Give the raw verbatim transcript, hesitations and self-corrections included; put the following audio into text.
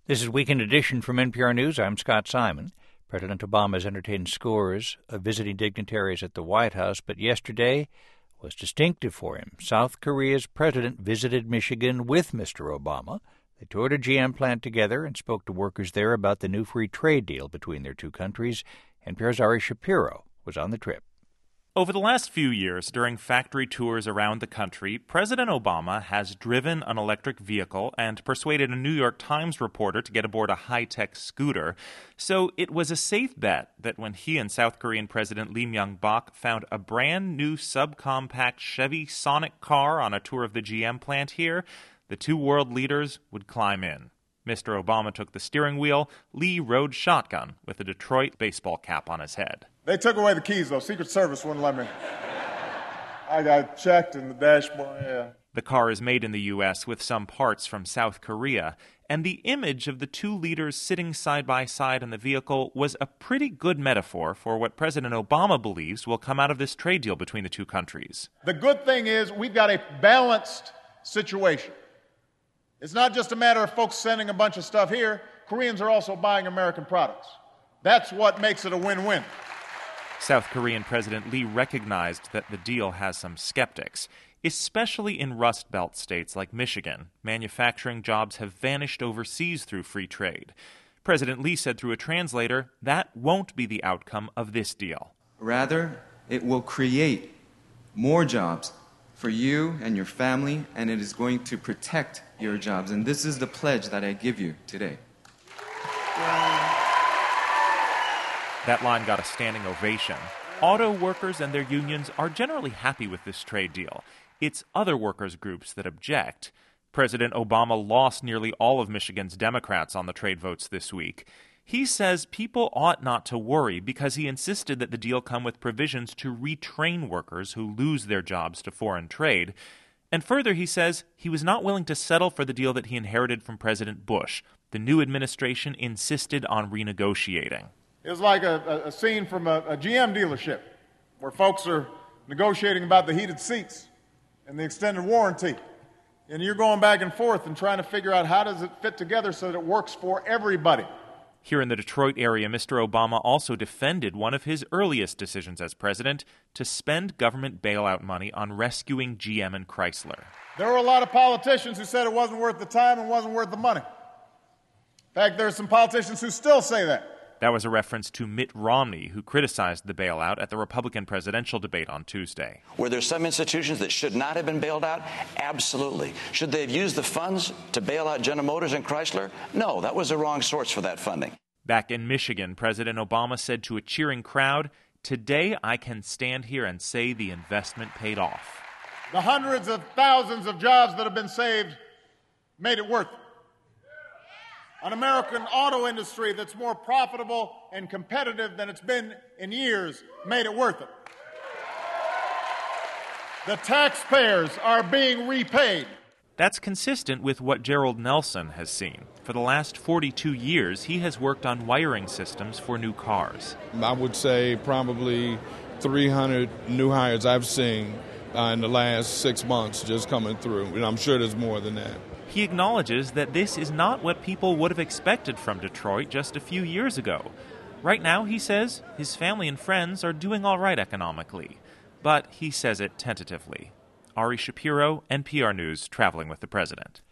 This is Weekend Edition from N P R News. I'm Scott Simon. President Obama has entertained scores of visiting dignitaries at the White House, but yesterday was distinctive for him. South Korea's president visited Michigan with Mister Obama. They toured a G M plant together and spoke to workers there about the new free trade deal between their two countries. N P R's Ari Shapiro was on the trip. Over the last few years, during factory tours around the country, President Obama has driven an electric vehicle and persuaded a New York Times reporter to get aboard a high-tech scooter. So it was a safe bet that when he and South Korean President Lee Myung-bak found a brand new subcompact Chevy Sonic car on a tour of the G M plant here, the two world leaders would climb in. Mister Obama took the steering wheel. Lee rode shotgun with a Detroit baseball cap on his head. They took away the keys, though. Secret Service wouldn't let me. I got checked in the dashboard, yeah. The car is made in the U S with some parts from South Korea, and the image of the two leaders sitting side by side in the vehicle was a pretty good metaphor for what President Obama believes will come out of this trade deal between the two countries. The good thing is we've got a balanced situation. It's not just a matter of folks sending a bunch of stuff here. Koreans are also buying American products. That's what makes it a win-win. South Korean President Lee recognized that the deal has some skeptics, especially in Rust Belt states like Michigan. Manufacturing jobs have vanished overseas through free trade. President Lee said through a translator, that won't be the outcome of this deal. Rather, it will create more jobs for you and your family, and it is going to protect your jobs. And this is the pledge that I give you today. That line got a standing ovation. Auto workers and their unions are generally happy with this trade deal. It's other workers' groups that object. President Obama lost nearly all of Michigan's Democrats on the trade votes this week. He says people ought not to worry because he insisted that the deal come with provisions to retrain workers who lose their jobs to foreign trade. And further, he says he was not willing to settle for the deal that he inherited from President Bush. The new administration insisted on renegotiating. It was like a, a scene from a, a G M dealership where folks are negotiating about the heated seats and the extended warranty. And you're going back and forth and trying to figure out how does it fit together so that it works for everybody. Here in the Detroit area, Mister Obama also defended one of his earliest decisions as president to spend government bailout money on rescuing G M and Chrysler. There were a lot of politicians who said it wasn't worth the time and wasn't worth the money. In fact, there are some politicians who still say that. That was a reference to Mitt Romney, who criticized the bailout at the Republican presidential debate on Tuesday. Were there some institutions that should not have been bailed out? Absolutely. Should they have used the funds to bail out General Motors and Chrysler? No, that was the wrong source for that funding. Back in Michigan, President Obama said to a cheering crowd, "Today I can stand here and say the investment paid off." The hundreds of thousands of jobs that have been saved made it worth it. An American auto industry that's more profitable and competitive than it's been in years made it worth it. The taxpayers are being repaid. That's consistent with what Gerald Nelson has seen. For the last forty-two years, he has worked on wiring systems for new cars. I would say probably three hundred new hires I've seen uh, in the last six months just coming through, and I'm sure there's more than that. He acknowledges that this is not what people would have expected from Detroit just a few years ago. Right now, he says, his family and friends are doing all right economically. But he says it tentatively. Ari Shapiro, N P R News, traveling with the president.